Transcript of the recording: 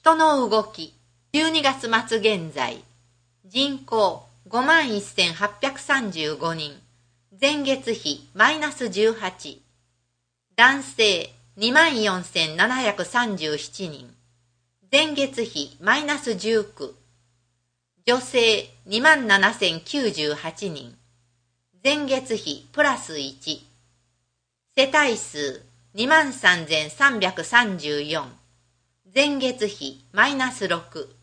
人の動き、12月末現在、人口51,835人、前月比マイナス18、男性24,737人、前月比マイナス19、女性27,098人、前月比プラス1、世帯数23,334、前月比マイナス6、